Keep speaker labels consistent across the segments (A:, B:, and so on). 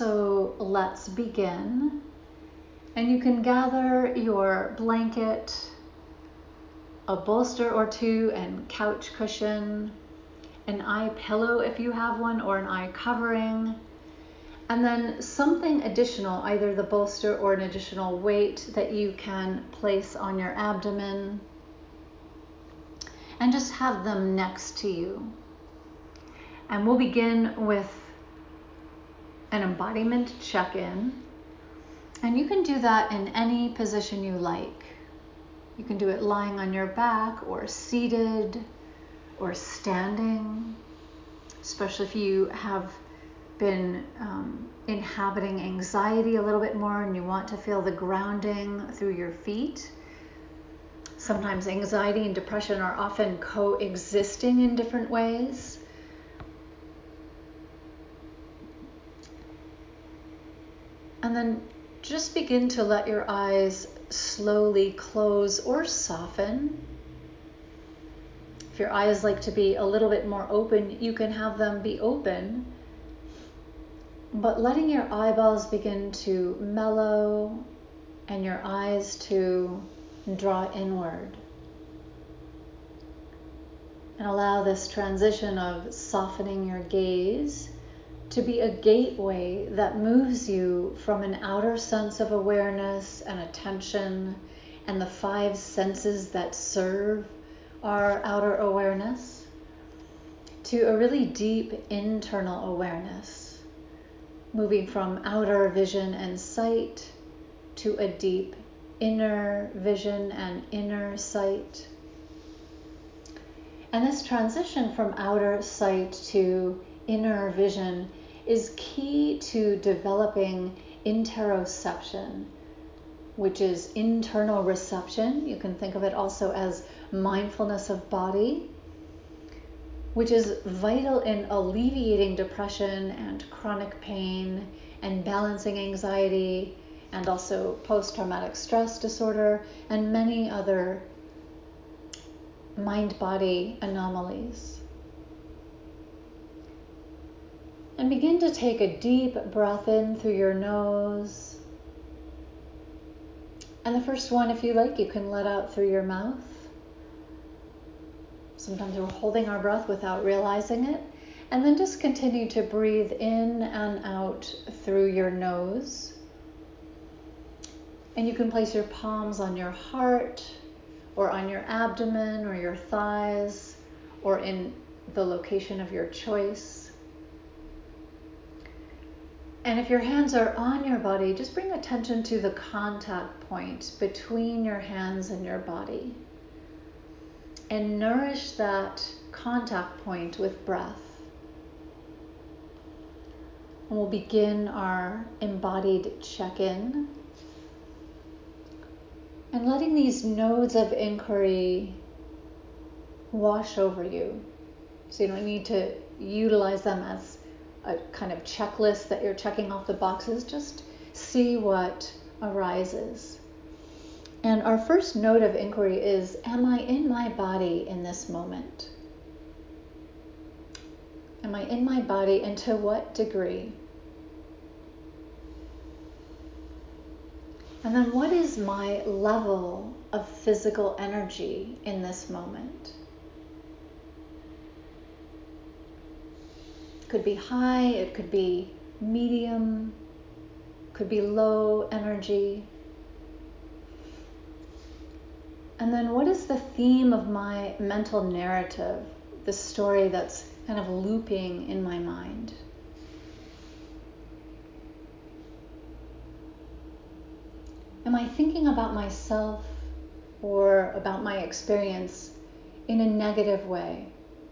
A: So let's begin. And you can gather your blanket, a bolster or two, and couch cushion, an eye pillow if you have one, or an eye covering. And then something additional, either the bolster or an additional weight that you can place on your abdomen. And just have them next to you. And we'll begin with an embodiment check-in. And you can do that in any position you like. You can do it lying on your back or seated or standing, especially if you have been inhabiting anxiety a little bit more and you want to feel the grounding through your feet. Sometimes anxiety and depression are often coexisting in different ways. And then just begin to let your eyes slowly close or soften. If your eyes like to be a little bit more open, you can have them be open. But letting your eyeballs begin to mellow and your eyes to draw inward. And allow this transition of softening your gaze to be a gateway that moves you from an outer sense of awareness and attention and the 5 senses that serve our outer awareness to a really deep internal awareness, moving from outer vision and sight to a deep inner vision and inner sight. And this transition from outer sight to inner vision is key to developing interoception, which is internal reception. You can think of it also as mindfulness of body, which is vital in alleviating depression and chronic pain and balancing anxiety and also post-traumatic stress disorder and many other mind-body anomalies. And begin to take a deep breath in through your nose. And the first one, if you like, you can let out through your mouth. Sometimes we're holding our breath without realizing it. And then just continue to breathe in and out through your nose. And you can place your palms on your heart or on your abdomen or your thighs or in the location of your choice. And if your hands are on your body, just bring attention to the contact point between your hands and your body. And nourish that contact point with breath. And we'll begin our embodied check-in. And letting these nodes of inquiry wash over you. So you don't need to utilize them as a kind of checklist that you're checking off the boxes. Just see what arises. And our first node of inquiry is, am I in my body in this moment? Am I in my body, and to what degree? And then what is my level of physical energy in this moment? It could be high, it could be medium, could be low energy. And then what is the theme of my mental narrative, the story that's kind of looping in my mind? Am I thinking about myself or about my experience in a negative way?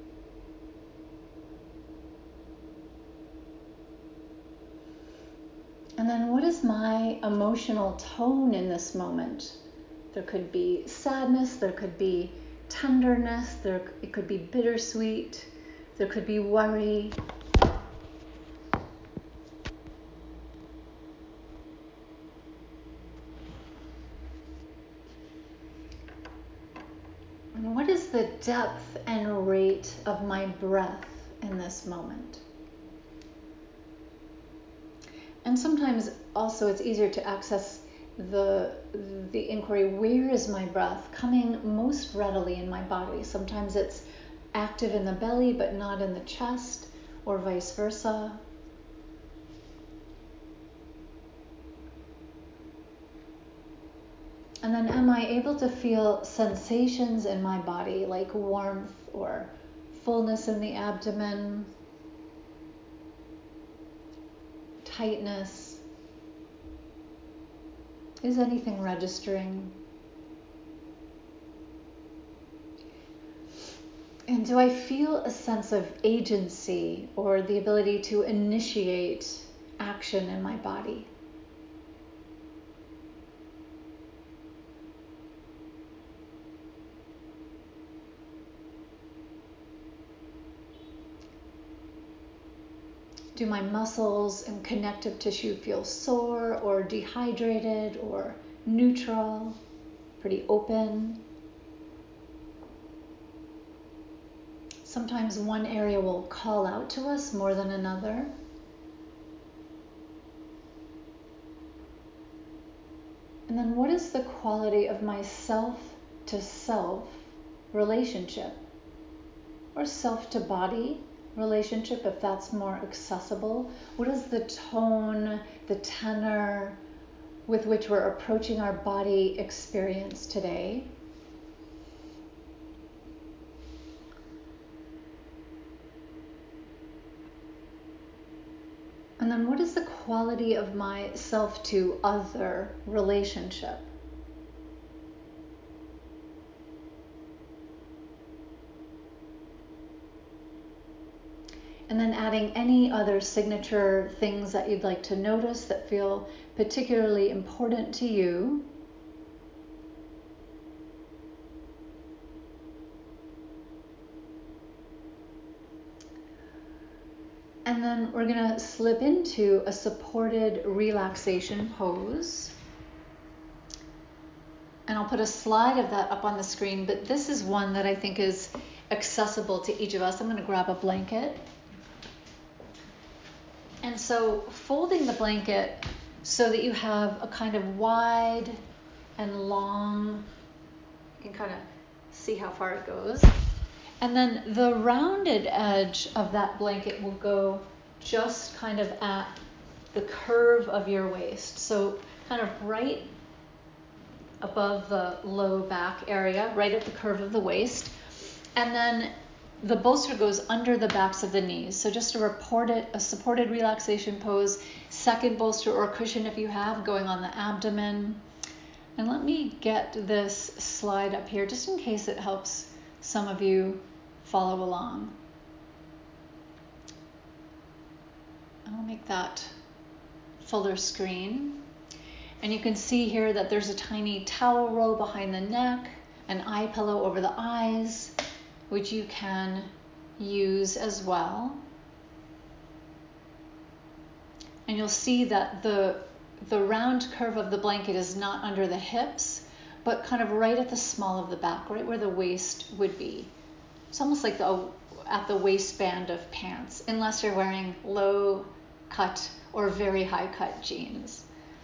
A: And then what is my emotional tone in this moment? There could be sadness, there could be tenderness, it could be bittersweet, there could be worry. And what is the depth and rate of my breath in this moment? And sometimes also it's easier to access the inquiry, where is my breath coming most readily in my body? Sometimes it's active in the belly but not in the chest, or vice versa. And then am I able to feel sensations in my body, like warmth or fullness in the abdomen, tightness? Is anything registering? And do I feel a sense of agency or the ability to initiate action in my body? Do my muscles and connective tissue feel sore or dehydrated or neutral, pretty open? Sometimes one area will call out to us more than another. And then what is the quality of my self to self relationship, or self to body relationship, if that's more accessible? What is the tone, the tenor with which we're approaching our body experience today? And then what is the quality of my self to other relationship? And then adding any other signature things that you'd like to notice that feel particularly important to you. And then we're going to slip into a supported relaxation pose. And I'll put a slide of that up on the screen, but this is one that I think is accessible to each of us. I'm going to grab a blanket. And so folding the blanket so that you have a kind of wide and long, you can kind of see how far it goes. And then the rounded edge of that blanket will go just kind of at the curve of your waist. So kind of right above the low back area, right at the curve of the waist. And then the bolster goes under the backs of the knees. So just a supported relaxation pose, second bolster or cushion if you have, going on the abdomen. And let me get this slide up here just in case it helps some of you follow along. I'll make that fuller screen. And you can see here that there's a tiny towel roll behind the neck, an eye pillow over the eyes, which you can use as well. And you'll see that the round curve of the blanket is not under the hips, but kind of right at the small of the back, right where the waist would be. It's almost like at the waistband of pants, unless you're wearing low cut or very high cut jeans.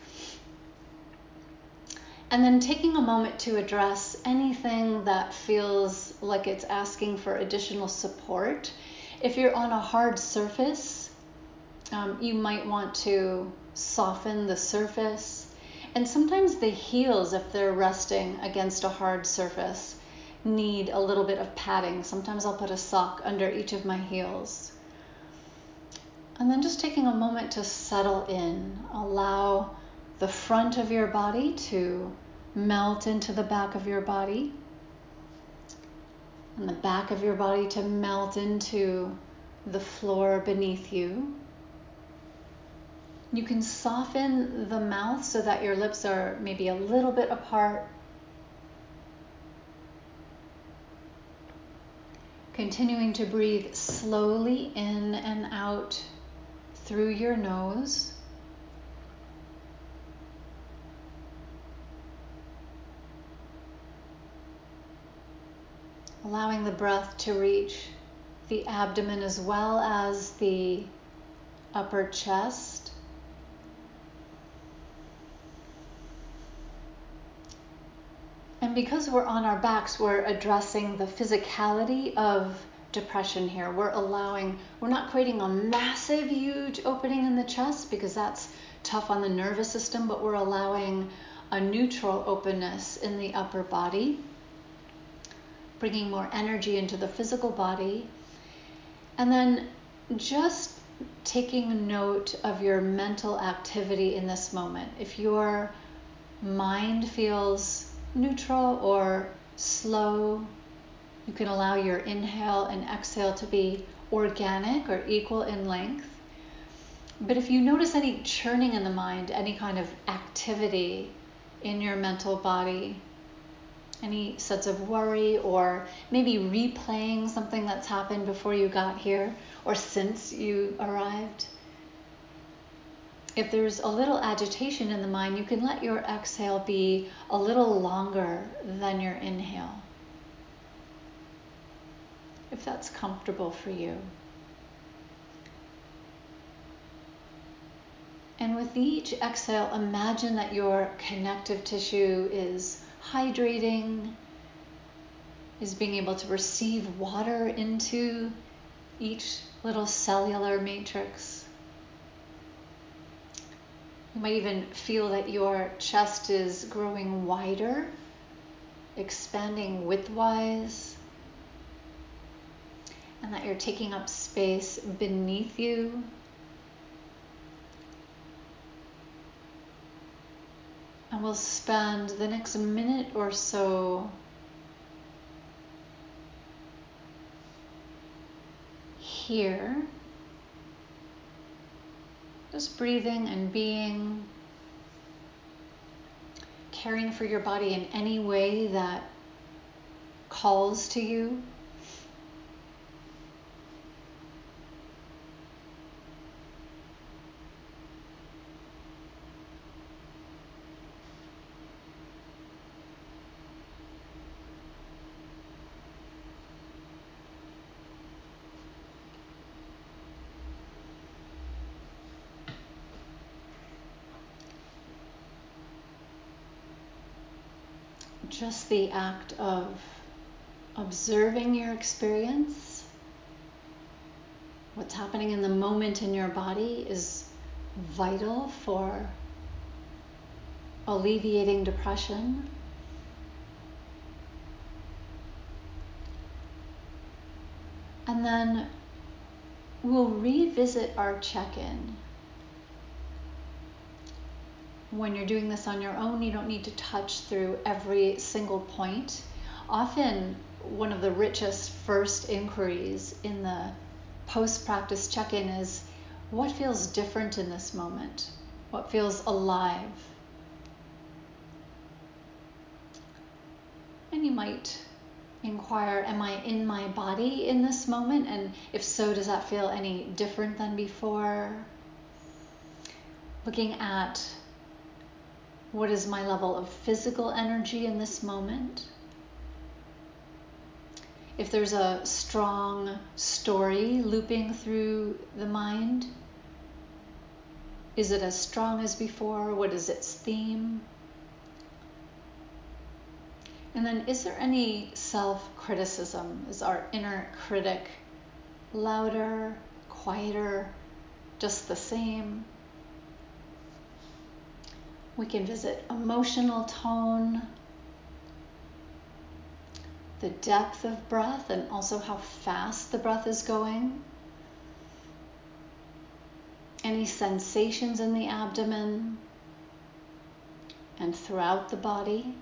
A: And then taking a moment to address anything that feels like it's asking for additional support. If you're on a hard surface, you might want to soften the surface. And sometimes the heels, if they're resting against a hard surface, need a little bit of padding. Sometimes I'll put a sock under each of my heels. And then just taking a moment to settle in. Allow the front of your body to melt into the back of your body, and the back of your body to melt into the floor beneath you. You can soften the mouth so that your lips are maybe a little bit apart. Continuing to breathe slowly in and out through your nose. Allowing the breath to reach the abdomen as well as the upper chest. because we're on our backs, we're addressing the physicality of depression here. We're not creating a massive, huge opening in the chest because that's tough on the nervous system, but we're allowing a neutral openness in the upper body, bringing more energy into the physical body. And then just taking note of your mental activity in this moment. If your mind feels neutral or slow, you can allow your inhale and exhale to be organic or equal in length. But if you notice any churning in the mind, any kind of activity in your mental body, any sense of worry, or maybe replaying something that's happened before you got here or since you arrived, if there's a little agitation in the mind, you can let your exhale be a little longer than your inhale, if that's comfortable for you. And with each exhale, imagine that your connective tissue is hydrating, is being able to receive water into each little cellular matrix. You might even feel that your chest is growing wider, expanding widthwise, and that you're taking up space beneath you. And we'll spend the next minute or so here, just breathing and being, caring for your body in any way that calls to you. Just the act of observing your experience, what's happening in the moment in your body, is vital for alleviating depression. And then we'll revisit our check-in. When you're doing this on your own, you don't need to touch through every single point. Often, one of the richest first inquiries in the post-practice check-in is, what feels different in this moment? What feels alive? And you might inquire, am I in my body in this moment? And if so, does that feel any different than before? Looking at, what is my level of physical energy in this moment? If there's a strong story looping through the mind, is it as strong as before? What is its theme? And then, is there any self-criticism? Is our inner critic louder, quieter, just the same? We can visit emotional tone, the depth of breath, and also how fast the breath is going. Any sensations in the abdomen and throughout the body.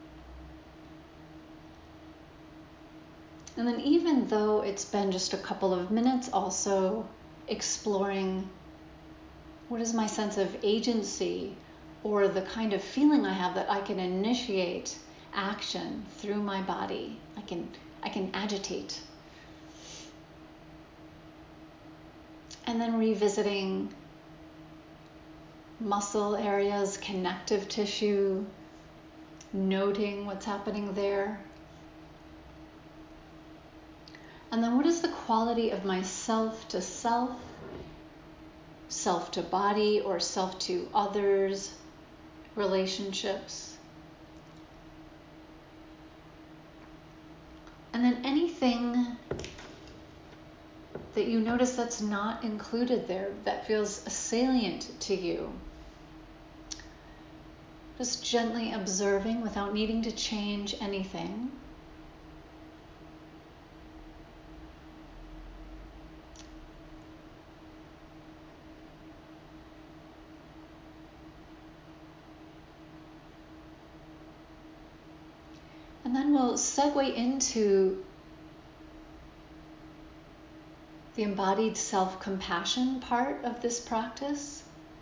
A: And then, even though it's been just a couple of minutes, also exploring, what is my sense of agency, or the kind of feeling I have that I can initiate action through my body. I can agitate. And then revisiting muscle areas, connective tissue, noting what's happening there. And then, what is the quality of my self to self, self to body, or self to others, relationships? And then anything that you notice that's not included there, that feels salient to you. Just gently observing without needing to change anything. And then we'll segue into the embodied self-compassion part of this practice.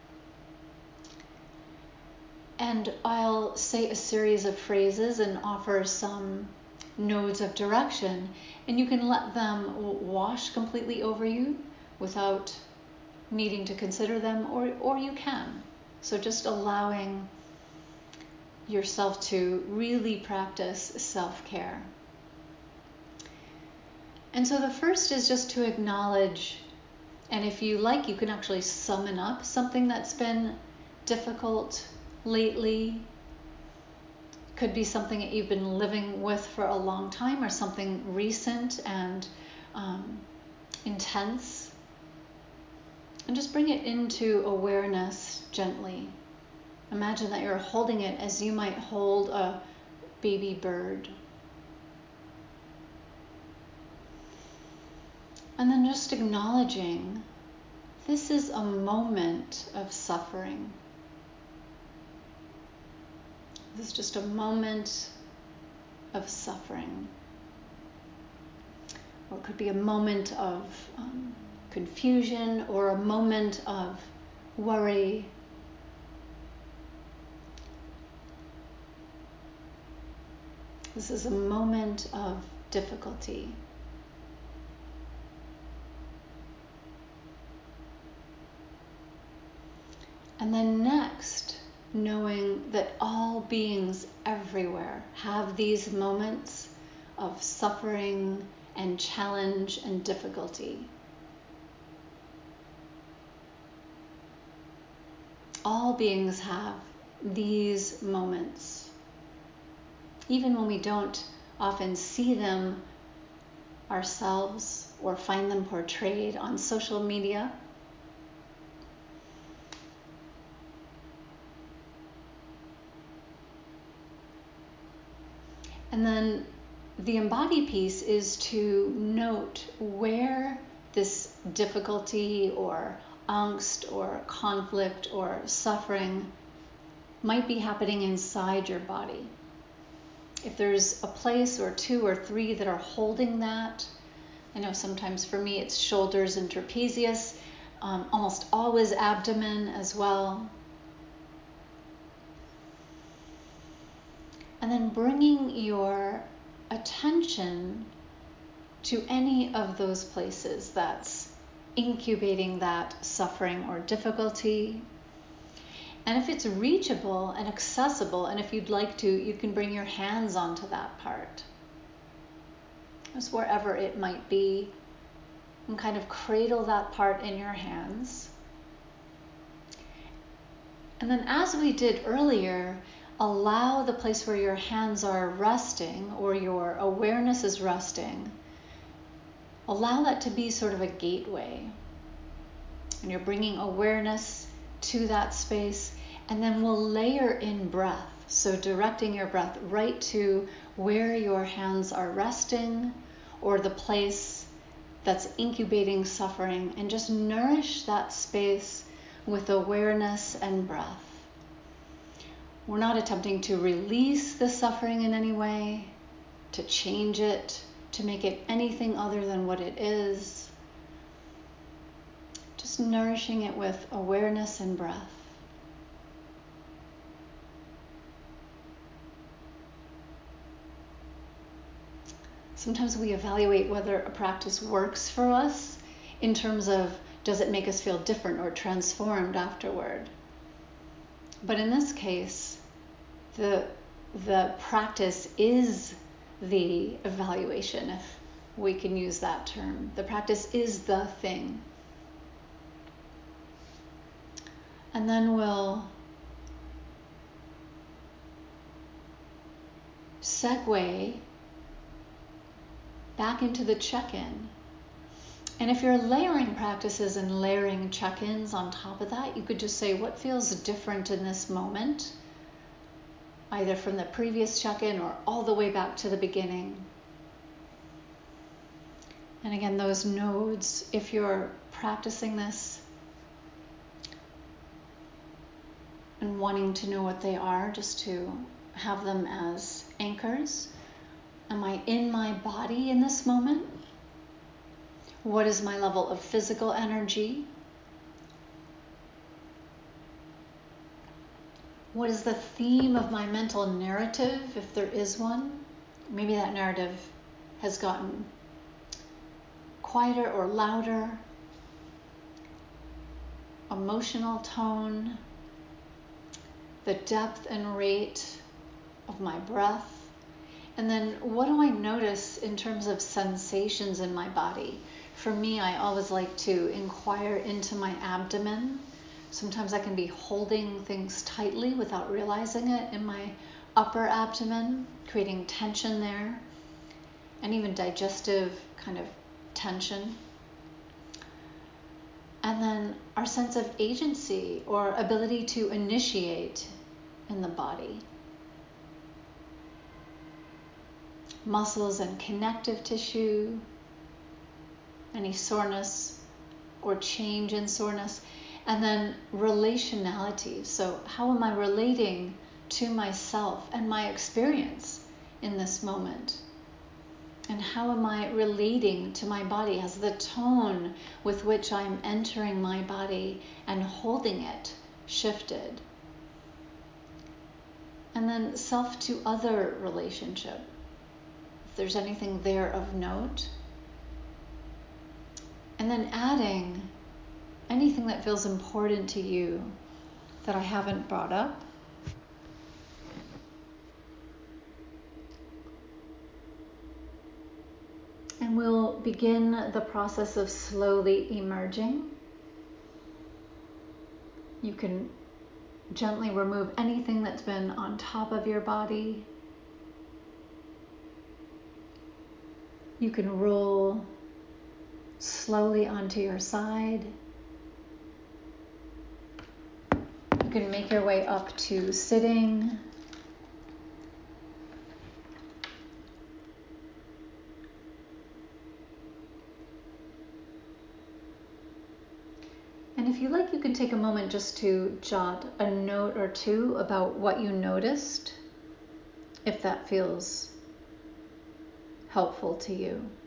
A: And I'll say a series of phrases and offer some nodes of direction, and you can let them wash completely over you without needing to consider them, or you can. So just allowing yourself to really practice self-care. And so the first is just to acknowledge, and if you like, you can actually summon up something that's been difficult lately. Could be something that you've been living with for a long time, or something recent and intense. And just bring it into awareness gently. Imagine that you're holding it as you might hold a baby bird. And then just acknowledging this is a moment of suffering. This is just a moment of suffering. Or it could be a moment of confusion, or a moment of worry. This is a moment of difficulty. And then next, knowing that all beings everywhere have these moments of suffering and challenge and difficulty. All beings have these moments. Even when we don't often see them ourselves or find them portrayed on social media. And then the embody piece is to note where this difficulty or angst or conflict or suffering might be happening inside your body. If there's a place or two or three that are holding that, I know sometimes for me it's shoulders and trapezius, almost always abdomen as well. And then bringing your attention to any of those places that's incubating that suffering or difficulty. And if it's reachable and accessible, and if you'd like to, you can bring your hands onto that part. Just wherever it might be, and kind of cradle that part in your hands. And then as we did earlier, allow the place where your hands are resting or your awareness is resting, allow that to be sort of a gateway. And you're bringing awareness to that space, and then we'll layer in breath. So directing your breath right to where your hands are resting or the place that's incubating suffering, and just nourish that space with awareness and breath. We're not attempting to release the suffering in any way, to change it, to make it anything other than what it is. Just nourishing it with awareness and breath. Sometimes we evaluate whether a practice works for us in terms of, does it make us feel different or transformed afterward? But in this case, the practice is the evaluation, if we can use that term. The practice is the thing. And then we'll segue back into the check-in. And if you're layering practices and layering check-ins on top of that, you could just say, what feels different in this moment? Either from the previous check-in or all the way back to the beginning. And again, those nodes, if you're practicing this and wanting to know what they are, just to have them as anchors. Am I in my body in this moment? What is my level of physical energy? What is the theme of my mental narrative, if there is one? Maybe that narrative has gotten quieter or louder. Emotional tone, the depth and rate of my breath. And then what do I notice in terms of sensations in my body? For me, I always like to inquire into my abdomen. Sometimes I can be holding things tightly without realizing it in my upper abdomen, creating tension there, and even digestive kind of tension. And then our sense of agency or ability to initiate in the body. Muscles and connective tissue, any soreness or change in soreness. And then relationality. So how am I relating to myself and my experience in this moment? And how am I relating to my body? Has the tone with which I'm entering my body and holding it shifted? And then self to other relationship. If there's anything there of note. And then adding anything that feels important to you that I haven't brought up. And we'll begin the process of slowly emerging. You can gently remove anything that's been on top of your body. You can roll slowly onto your side. You can make your way up to sitting. And if you like, you can take a moment just to jot a note or two about what you noticed, if that feels helpful to you.